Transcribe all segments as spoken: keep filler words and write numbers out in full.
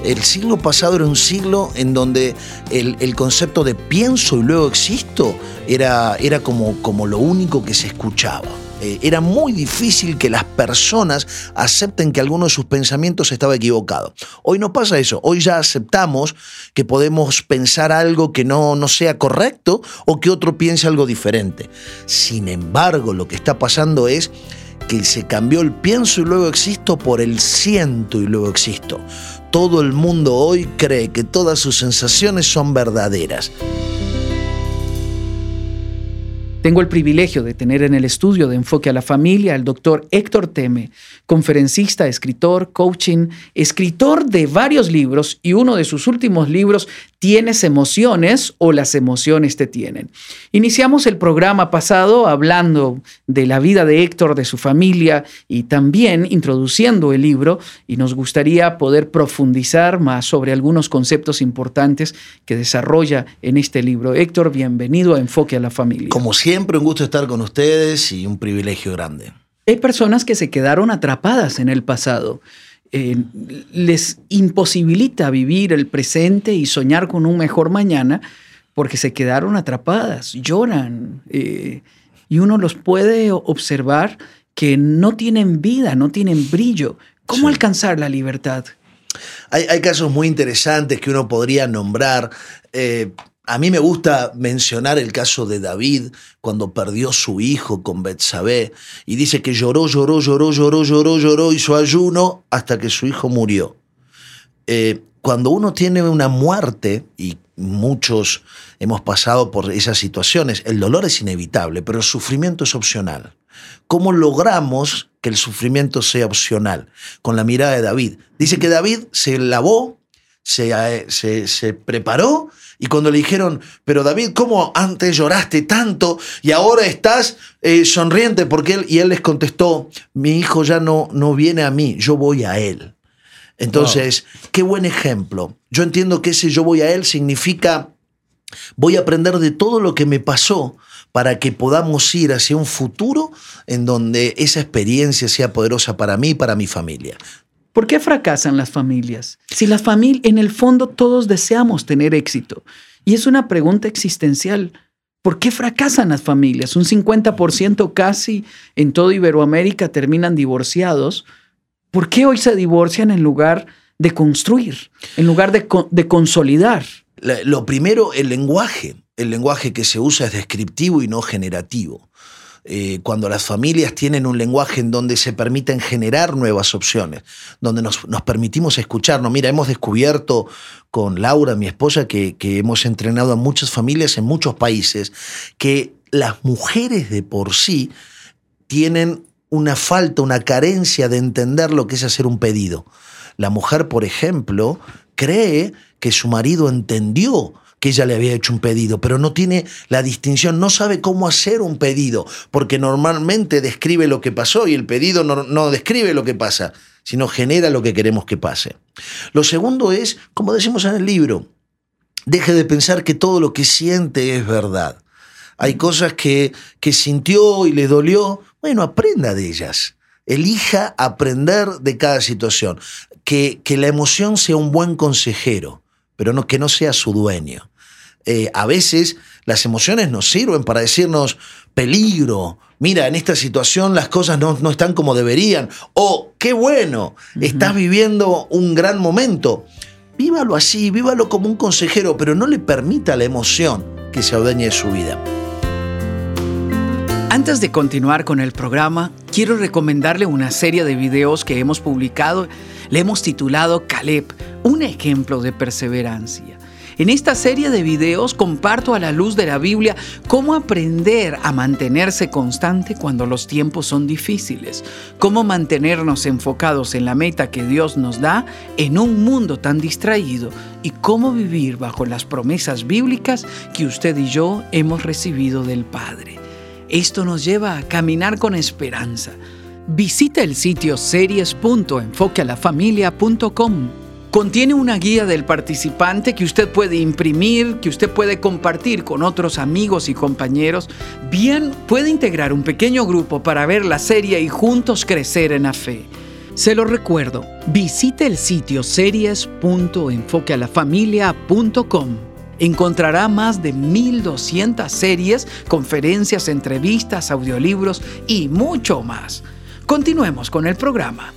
El siglo pasado era un siglo en donde el, el concepto de pienso y luego existo era, era como, como lo único que se escuchaba. Eh, era muy difícil que las personas acepten que alguno de sus pensamientos estaba equivocado. Hoy no pasa eso. Hoy ya aceptamos que podemos pensar algo que no, no sea correcto o que otro piense algo diferente. Sin embargo, lo que está pasando es que se cambió el pienso y luego existo por el siento y luego existo. Todo el mundo hoy cree que todas sus sensaciones son verdaderas. Tengo el privilegio de tener en el estudio de Enfoque a la Familia al doctor Héctor Teme, conferencista, escritor, coaching, escritor de varios libros, y uno de sus últimos libros, ¿Tienes emociones o las emociones te tienen? Iniciamos el programa pasado hablando de la vida de Héctor, de su familia, y también introduciendo el libro, y nos gustaría poder profundizar más sobre algunos conceptos importantes que desarrolla en este libro. Héctor, bienvenido a Enfoque a la Familia. Como siempre, un gusto estar con ustedes y un privilegio grande. Hay personas que se quedaron atrapadas en el pasado. Eh, les imposibilita vivir el presente y soñar con un mejor mañana porque se quedaron atrapadas, lloran. Eh, y uno los puede observar que no tienen vida, no tienen brillo. ¿Cómo sí. alcanzar la libertad? Hay, hay casos muy interesantes que uno podría nombrar. Eh, A mí me gusta mencionar el caso de David cuando perdió su hijo con Betsabé y dice que lloró, lloró, lloró, lloró, lloró, lloró, hizo ayuno hasta que su hijo murió. Eh, cuando uno tiene una muerte, y muchos hemos pasado por esas situaciones, el dolor es inevitable, pero el sufrimiento es opcional. ¿Cómo logramos que el sufrimiento sea opcional? Con la mirada de David. Dice que David se lavó, se, se, se preparó, y cuando le dijeron, pero David, ¿cómo antes lloraste tanto y ahora estás eh, sonriente? Porque él, y él les contestó, mi hijo ya no, no viene a mí, yo voy a él. Entonces, wow. Qué buen ejemplo. Yo entiendo que ese yo voy a él significa, voy a aprender de todo lo que me pasó para que podamos ir hacia un futuro en donde esa experiencia sea poderosa para mí y para mi familia. ¿Por qué fracasan las familias? Si las familias, en el fondo todos deseamos tener éxito. Y es una pregunta existencial. ¿Por qué fracasan las familias? Un cincuenta por ciento casi en toda Iberoamérica terminan divorciados. ¿Por qué hoy se divorcian en lugar de construir, en lugar de, de consolidar? Lo primero, el lenguaje. El lenguaje que se usa es descriptivo y no generativo. Eh, cuando las familias tienen un lenguaje en donde se permiten generar nuevas opciones, donde nos, nos permitimos escucharnos. Mira, hemos descubierto con Laura, mi esposa, que, que hemos entrenado a muchas familias en muchos países, que las mujeres de por sí tienen una falta, una carencia de entender lo que es hacer un pedido. La mujer, por ejemplo, cree que su marido entendió que ella le había hecho un pedido, pero no tiene la distinción, no sabe cómo hacer un pedido, porque normalmente describe lo que pasó y el pedido no, no describe lo que pasa, sino genera lo que queremos que pase. Lo segundo es, como decimos en el libro, deje de pensar que todo lo que siente es verdad. Hay cosas que, que sintió y le dolió, bueno, aprenda de ellas. Elija aprender de cada situación. Que, que la emoción sea un buen consejero, pero no, que no sea su dueño. Eh, a veces las emociones nos sirven para decirnos peligro, mira, en esta situación las cosas no, no están como deberían, o qué bueno, uh-huh. estás viviendo un gran momento. Vívalo así, vívalo como un consejero, pero no le permita a la emoción que se adueñe de su vida. Antes de continuar con el programa, quiero recomendarle una serie de videos que hemos publicado. Le hemos titulado Caleb, un ejemplo de perseverancia. En esta serie de videos comparto a la luz de la Biblia cómo aprender a mantenerse constante cuando los tiempos son difíciles, cómo mantenernos enfocados en la meta que Dios nos da en un mundo tan distraído y cómo vivir bajo las promesas bíblicas que usted y yo hemos recibido del Padre. Esto nos lleva a caminar con esperanza. Visita el sitio series punto enfoque a la familia punto com. Contiene una guía del participante que usted puede imprimir, que usted puede compartir con otros amigos y compañeros. Bien, puede integrar un pequeño grupo para ver la serie y juntos crecer en la fe. Se lo recuerdo, visite el sitio series punto enfoque a la familia punto com. Encontrará más de mil doscientas series, conferencias, entrevistas, audiolibros y mucho más. Continuemos con el programa.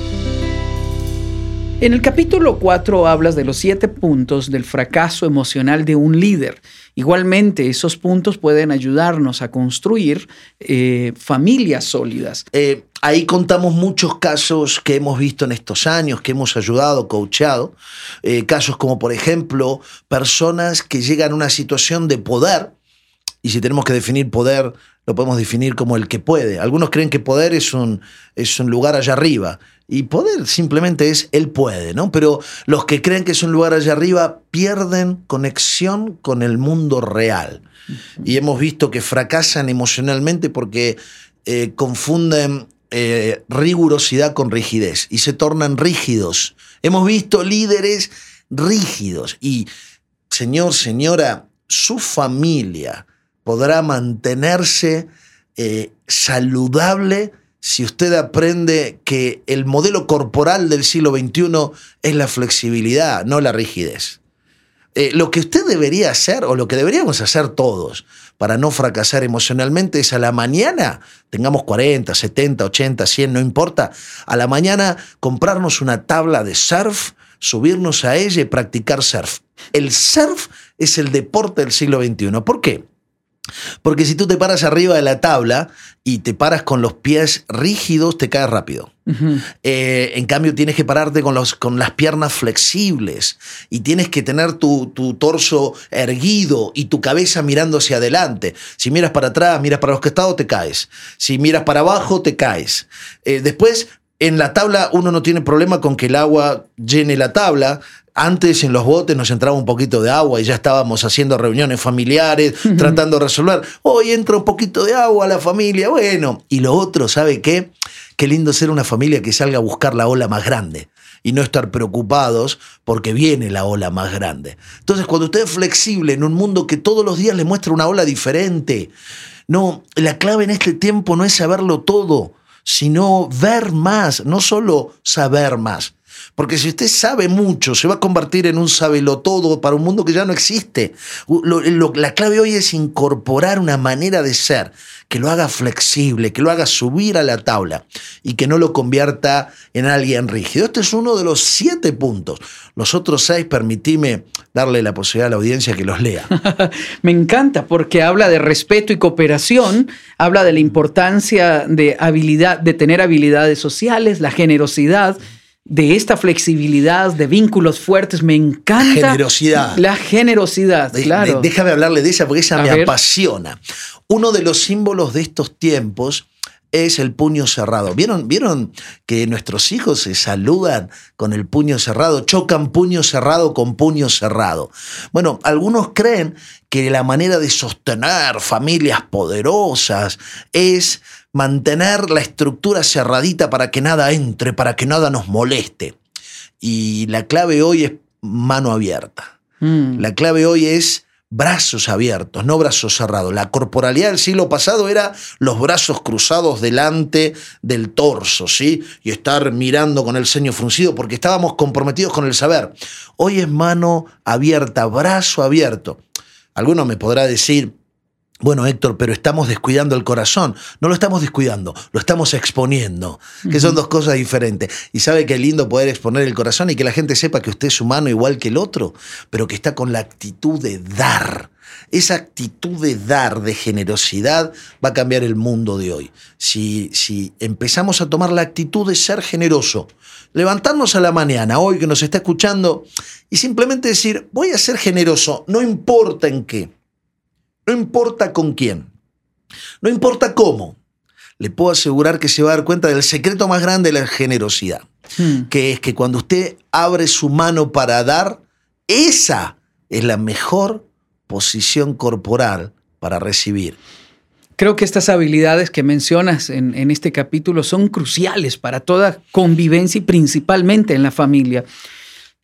En el capítulo cuatro hablas de los siete puntos del fracaso emocional de un líder. Igualmente, esos puntos pueden ayudarnos a construir eh, familias sólidas. Eh, ahí contamos muchos casos que hemos visto en estos años, que hemos ayudado, coachado. Eh, casos como, por ejemplo, personas que llegan a una situación de poder. Y si tenemos que definir poder, lo podemos definir como el que puede. Algunos creen que poder es un, es un lugar allá arriba. Y poder simplemente es él puede, ¿no? Pero los que creen que es un lugar allá arriba pierden conexión con el mundo real. Uh-huh. Y hemos visto que fracasan emocionalmente porque eh, confunden eh, rigurosidad con rigidez y se tornan rígidos. Hemos visto líderes rígidos. Y, señor, señora, su familia podrá mantenerse eh, saludable si usted aprende que el modelo corporal del siglo veintiuno es la flexibilidad, no la rigidez. Eh, lo que usted debería hacer, o lo que deberíamos hacer todos para no fracasar emocionalmente, es a la mañana, tengamos cuarenta, setenta, ochenta, cien, no importa, a la mañana comprarnos una tabla de surf, subirnos a ella y practicar surf. El surf es el deporte del siglo veintiuno. ¿Por qué? Porque si tú te paras arriba de la tabla y te paras con los pies rígidos, te caes rápido. Uh-huh. Eh, en cambio, tienes que pararte con, los, con las piernas flexibles y tienes que tener tu, tu torso erguido y tu cabeza mirando hacia adelante. Si miras para atrás, miras para los costados, te caes. Si miras para abajo, te caes. Eh, después, en la tabla, uno no tiene problema con que el agua llene la tabla. Antes en los botes nos entraba un poquito de agua y ya estábamos haciendo reuniones familiares, uh-huh. tratando de resolver. Hoy entra un poquito de agua a la familia, bueno. Y lo otro, ¿sabe qué? Qué lindo ser una familia que salga a buscar la ola más grande y no estar preocupados porque viene la ola más grande. Entonces, cuando usted es flexible en un mundo que todos los días le muestra una ola diferente, no, la clave en este tiempo no es saberlo todo, sino ver más, no solo saber más. Porque si usted sabe mucho, se va a convertir en un sabelotodo para un mundo que ya no existe. Lo, lo, la clave hoy es incorporar una manera de ser que lo haga flexible, que lo haga subir a la tabla y que no lo convierta en alguien rígido. Este es uno de los siete puntos. Los otros seis, permitime darle la posibilidad a la audiencia que los lea. Me encanta porque habla de respeto y cooperación, habla de la importancia de habilidad, de tener habilidades sociales, la generosidad, de esta flexibilidad, de vínculos fuertes. Me encanta. Generosidad. La generosidad, de, claro. De, déjame hablarle de esa porque esa A me ver. apasiona. Uno de los símbolos de estos tiempos es el puño cerrado. ¿Vieron, ¿Vieron que nuestros hijos se saludan con el puño cerrado? Chocan puño cerrado con puño cerrado. Bueno, algunos creen que la manera de sostener familias poderosas es mantener la estructura cerradita para que nada entre, para que nada nos moleste. Y la clave hoy es mano abierta. Mm. La clave hoy es brazos abiertos, no brazos cerrados. La corporalidad del siglo pasado era los brazos cruzados delante del torso, ¿sí? Y estar mirando con el ceño fruncido porque estábamos comprometidos con el saber. Hoy es mano abierta, brazo abierto. Alguno me podrá decir, bueno, Héctor, pero estamos descuidando el corazón. No lo estamos descuidando, lo estamos exponiendo, que son dos cosas diferentes. Y sabe qué lindo poder exponer el corazón y que la gente sepa que usted es humano igual que el otro, pero que está con la actitud de dar. Esa actitud de dar, de generosidad, va a cambiar el mundo de hoy. Si, si empezamos a tomar la actitud de ser generoso, levantarnos a la mañana, hoy que nos está escuchando, y simplemente decir, voy a ser generoso, no importa en qué. No importa con quién, no importa cómo, le puedo asegurar que se va a dar cuenta del secreto más grande de la generosidad, hmm. que es que cuando usted abre su mano para dar, esa es la mejor posición corporal para recibir. Creo que estas habilidades que mencionas en, en este capítulo son cruciales para toda convivencia y principalmente en la familia.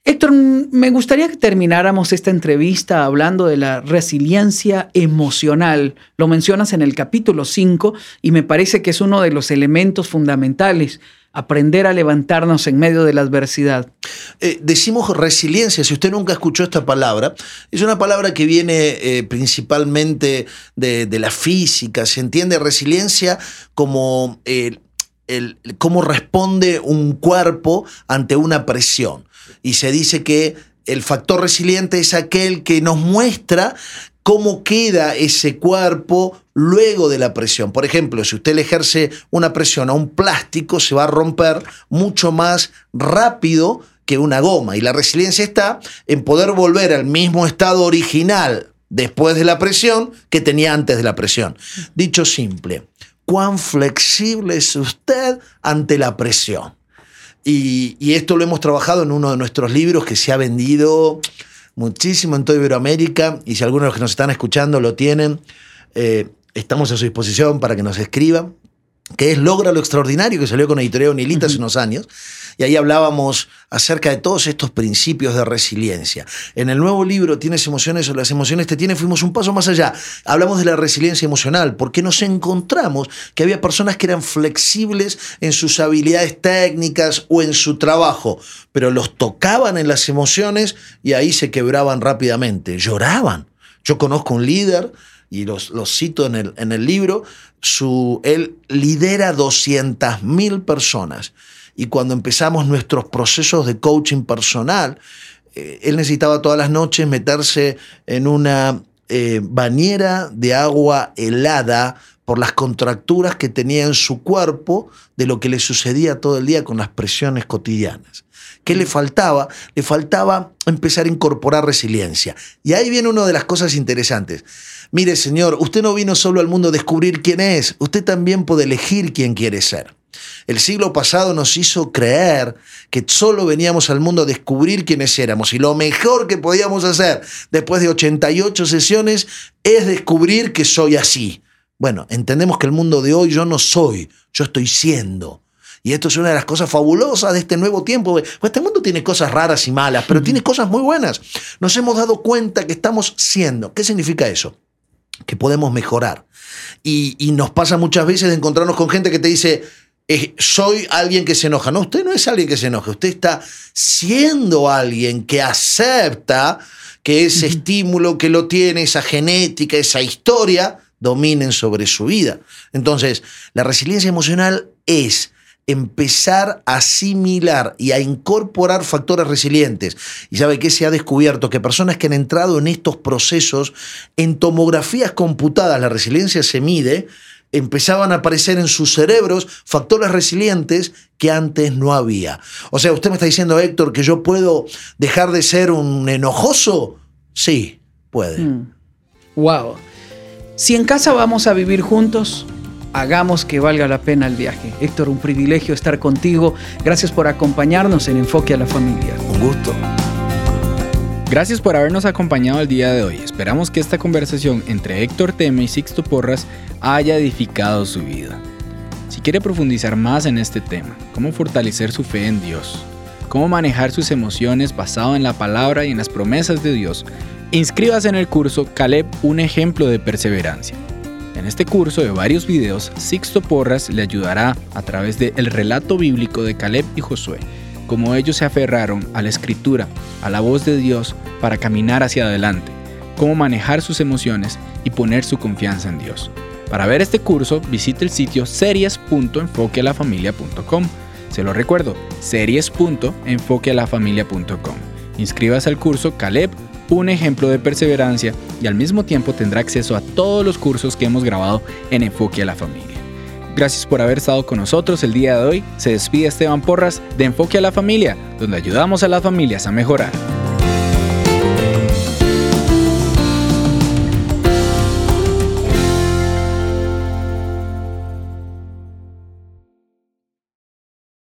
Héctor, me gustaría que termináramos esta entrevista hablando de la resiliencia emocional. Lo mencionas en el capítulo cinco y me parece que es uno de los elementos fundamentales. Aprender a levantarnos en medio de la adversidad. Eh, decimos resiliencia, si usted nunca escuchó esta palabra, es una palabra que viene eh, principalmente de, de la física. Se entiende resiliencia como eh, el, cómo responde un cuerpo ante una presión. Y se dice que el factor resiliente es aquel que nos muestra cómo queda ese cuerpo luego de la presión. Por ejemplo, si usted le ejerce una presión a un plástico, se va a romper mucho más rápido que una goma. Y la resiliencia está en poder volver al mismo estado original después de la presión que tenía antes de la presión. Dicho simple, ¿cuán flexible es usted ante la presión? Y, y esto lo hemos trabajado en uno de nuestros libros que se ha vendido muchísimo en toda Iberoamérica, y si algunos de los que nos están escuchando lo tienen, eh, estamos a su disposición para que nos escriban, que es Logra lo Extraordinario, que salió con Editorial Unilita hace unos años, y ahí hablábamos acerca de todos estos principios de resiliencia. En el nuevo libro, ¿Tienes emociones o las emociones te tienen?, fuimos un paso más allá. Hablamos de la resiliencia emocional, porque nos encontramos que había personas que eran flexibles en sus habilidades técnicas o en su trabajo, pero los tocaban en las emociones y ahí se quebraban rápidamente, lloraban. Yo conozco un líder, y los, los cito en el, en el libro, su, él lidera doscientas mil personas. Y cuando empezamos nuestros procesos de coaching personal, eh, él necesitaba todas las noches meterse en una eh, bañera de agua helada por las contracturas que tenía en su cuerpo de lo que le sucedía todo el día con las presiones cotidianas. ¿Qué le faltaba? Le faltaba empezar a incorporar resiliencia. Y ahí viene una de las cosas interesantes. Mire, señor, usted no vino solo al mundo a descubrir quién es, usted también puede elegir quién quiere ser. El siglo pasado nos hizo creer que solo veníamos al mundo a descubrir quiénes éramos, y lo mejor que podíamos hacer después de ochenta y ocho sesiones es descubrir que soy así. Bueno, entendemos que el mundo de hoy yo no soy, yo estoy siendo. Y esto es una de las cosas fabulosas de este nuevo tiempo. Pues este mundo tiene cosas raras y malas, pero tiene cosas muy buenas. Nos hemos dado cuenta que estamos siendo. ¿Qué significa eso? Que podemos mejorar. Y, y nos pasa muchas veces de encontrarnos con gente que te dice, eh, soy alguien que se enoja. No, usted no es alguien que se enoja. Usted está siendo alguien que acepta que ese uh-huh. estímulo que lo tiene, esa genética, esa historia, dominen sobre su vida. Entonces, la resiliencia emocional es empezar a asimilar y a incorporar factores resilientes. Y sabe que se ha descubierto que personas que han entrado en estos procesos, en tomografías computadas, la resiliencia se mide, empezaban a aparecer en sus cerebros factores resilientes que antes no había. O sea, usted me está diciendo, Héctor, que yo puedo dejar de ser un enojoso. Sí, puede. Mm. Wow. Si en casa vamos a vivir juntos, hagamos que valga la pena el viaje. Héctor, un privilegio estar contigo. Gracias por acompañarnos en Enfoque a la Familia. Un gusto. Gracias por habernos acompañado el día de hoy. Esperamos que esta conversación entre Héctor Teme y Sixto Porras haya edificado su vida. Si quiere profundizar más en este tema, cómo fortalecer su fe en Dios, cómo manejar sus emociones basado en la palabra y en las promesas de Dios, inscríbase en el curso Caleb, un ejemplo de perseverancia. En este curso de varios videos, Sixto Porras le ayudará a través del relato bíblico de Caleb y Josué, cómo ellos se aferraron a la Escritura, a la voz de Dios para caminar hacia adelante, cómo manejar sus emociones y poner su confianza en Dios. Para ver este curso, visite el sitio series punto enfoque a la familia punto com. Se lo recuerdo, series punto enfoque a la familia punto com. Inscríbase al curso Caleb, un ejemplo de perseverancia, y al mismo tiempo tendrá acceso a todos los cursos que hemos grabado en Enfoque a la Familia. Gracias por haber estado con nosotros el día de hoy. Se despide Esteban Porras de Enfoque a la Familia, donde ayudamos a las familias a mejorar.